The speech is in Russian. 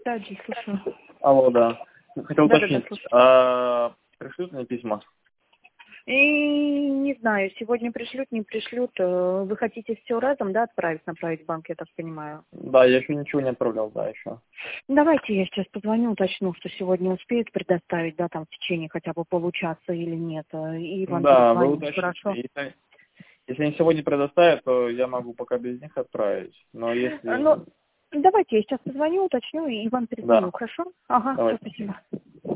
Да, Джи, слушаю. Алло, да. Хотел уточнить, пришлют мне письма? И не знаю, сегодня пришлют, не пришлют. Вы хотите все разом, да, направить в банк, я так понимаю? Да, я еще ничего не отправлял, да, еще. Давайте я сейчас позвоню, уточню, что сегодня успеют предоставить, да, там в течение хотя бы получаса или нет. И вам Да, вы перезвоню, уточните. хорошо? Если они сегодня предоставят, то я могу пока без них отправить. Но если... Ну, давайте я сейчас позвоню, уточню и вам перезвоню, Да, хорошо? Ага, давайте. спасибо.